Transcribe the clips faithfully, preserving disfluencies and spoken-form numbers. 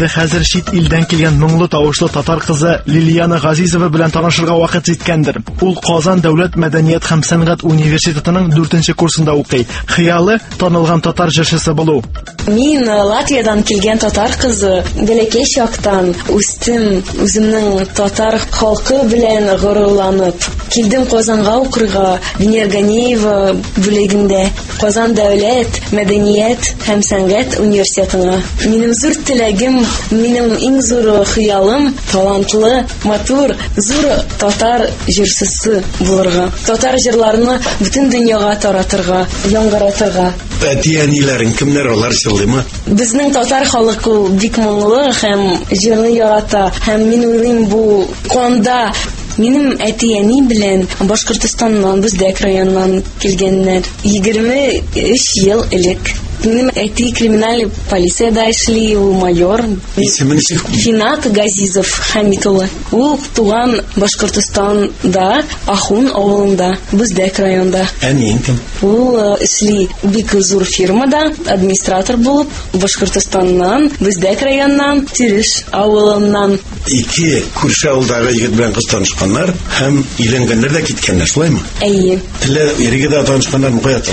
Инде хәзер чит илдән килгән моңлы тавышлы татар кызы Лилияна Газизова белән танышырга вакыт җиткәндер. Ул Казан дәүләт мәдәният һәм сәнгать университетының дүртенче курсында укый. Хыялы танылган татар җырчысы булу. Мин Латвиядан килгән татар кызы, бәләкәй чактан үстем, үземнең татар халкы белән горурланып. Килдем Казанга укырга, Венера Ганеева бүлегендә, Казан дәүләт мәдәният һәм сәнгать университетына. Минем зур теләгем, минем иң зур хыялым талантлы, матур, зур татар җырчысы булырга. Татар җырларны бөтен дөньяга таратырга, яңгыратырга. Әти-әниләрең кемнәр алар җырлыймы? Безнең татар халкы бик моңлы һәм җырны ярата. Һәм мин уйлыйм, бу канда минем әти-әни белән Башкортстаннан, Бүздәк районыннан килгәннәр. егерме өч ел элек. Минем әти криминаль полицияда эшли, ул майор. Исеме ничек? Финат Газизов Хамитулла. Ул туган Башкортстанда, Ахун авылында, Бүздәк районында. Әниең кем? Ул эшли бик зур фирмада, администратор булып, Башкортстаннан, Бүздәк районыннан, Тиреш авылыннан. Ике күрше авылдагы егет белән кыз танышканнар һәм өйләнгәннәр дә киткәннәр, шулаймы? Әйе. Теле ирегедә танышканнар мөхәят.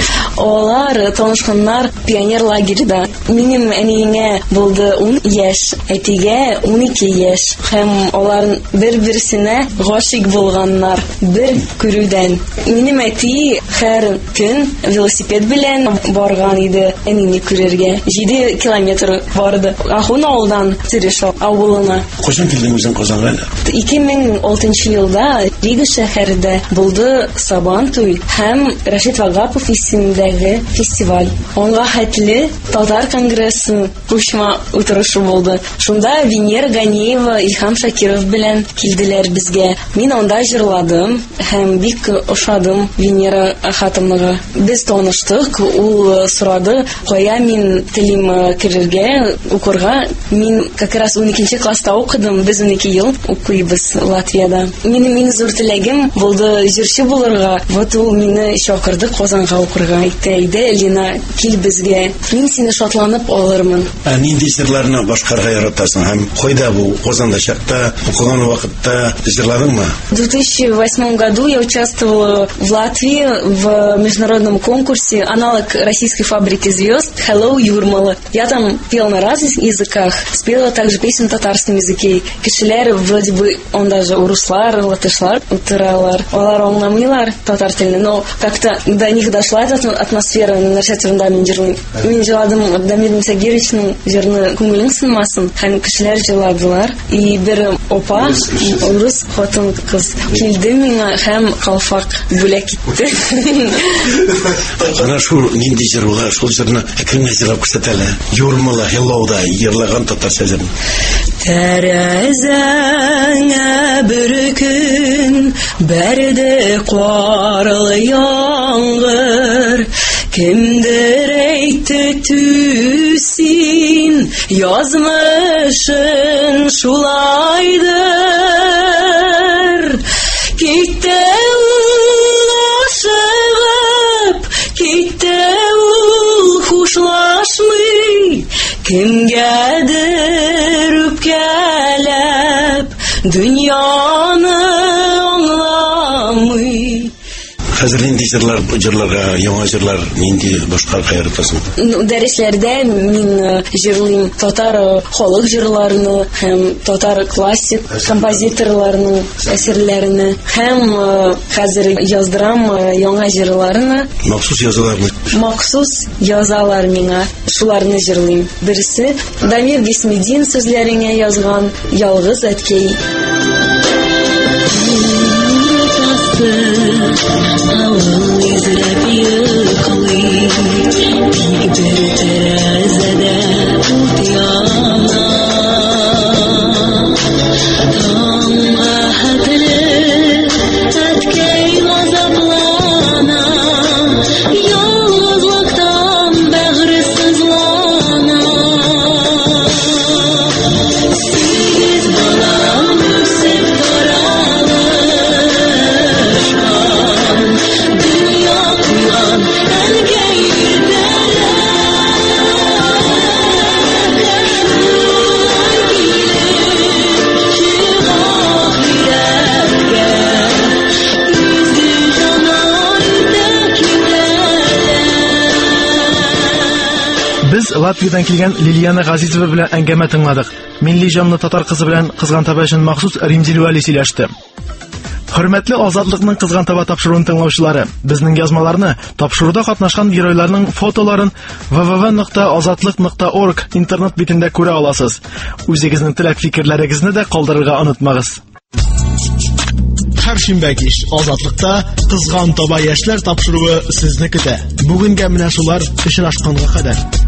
Алар танышканнар пионер лагерьда. Минем әниеңә булды ун яшь, әтигә унике яшь. Һәм алар бер-берсенә гашыйк булганнар бер күрүдән. Минем әти һәр көн велосипед белән барган иде әнине күрергә. җиде километр барды. Ахун авылдан Тиреш авылына. Кайчан килдең үзең Казанга? ике мең алтынчы елда Рига шәһәрендә булды Сабан туй һәм Рашид Вагапов исемендәге фестиваль. Аңа хәтле татар конгрессы күчмә утырышы булды. Шунда Венера Ганеева, Илһам Шакиров белән килделәр безгә. Мин анда җырладым һәм бик ошадым Венера хатынлыгы. Без таныштык, ул сорады, кая мин телим керергә, укырга. Мин как раз уникенче класста укыдым, без унике ел укыйбыз Латвияда. Минем иң зур теләгем булды җырчы булырга. Вот ул мине чакырды Казанга укырга. Әйтте, әйдә, Лина, кил безгә. Мин сине шатланып алырмын. Ә нинди җырларны башкарга яратасың һәм кайда бу Казанда чакта укыган вакытта җырладыңмы? В две тысячи восьмом году я участвовала в Латвии в международном конкурсе аналог российской фабрики звезд Hello Юрмала. Я там пела на разных языках, спела также песни на татарском языке. Кешеләр вроде бы, он даже уруслар, латышлар, утыралар, алар аңламыйлар татар телен, но как-то до них дошла эта атмосфера, нәрсә турында мин җырлыйм. Мин җырладым Дамир Мусагировичның җырны күңелең сынмасын, һәм кешеләр җырладылар. И бер опа, урыс хатын кыз килде миңа һәм калфак бүләк итте. Ана шул нинди җырлар, шул җырны әкрен җырлап күрсәтәләр. Юрмала, Hello-да йырлаган татарча җыр. Тәрәзәңә бер көн бәрде карлы яңгыр. Кемдер әйтте түсин, язмышын шулайдыр. Китте ул ашыгып, китте ул хушлашмый, кемгәдер үпкәләп, дөньяны аңламый. Хәзер нинди җырлар, җырларга, яңа җырлар, нинди башка кайратасың? Дәресләрдә мин җырлыйм татар халык җырларını һәм татар классик композиторларының әсәрләрен һәм хәзер яздырам яңа җырларını. Махсус язаларны. Махсус язалар миңа. Шуларны җырлыйм. Берсе Дамир Гисмедин сүзләренә язган Ялгыз әткәй. Авыл изләп йоклый, бик бер тәрәзәдә ут яна. Таңга хәтле әткәй газаплана, ялгызлыктан бәгъре сызлана. Сигез балам үсеп таралышкан, дөнья куйган Латвиядан килгән Лилияна Газизова белән әңгәмә тыңладык. Милли җанлы татар кызы белән Кызган таба өчен махсус Римзил Вәли сөйләште. Хөрмәтле Азатлыкның Кызган таба тапшыруын тыңлаучылары, безнең язмаларны, тапшыруда катнашкан геройларның фотоларын дабл ю дабл ю дабл ю нокта азатлык нокта орг интернет битендә күрә аласыз. Үзегезнең теләк-фикерләрегезне дә калдырырга онытмагыз. Һәр шимбә кич Азатлыкта Кызган таба яшьләр тапшыруы сезне көтә. Бүгенгә менә шулар очрашканга кадәр.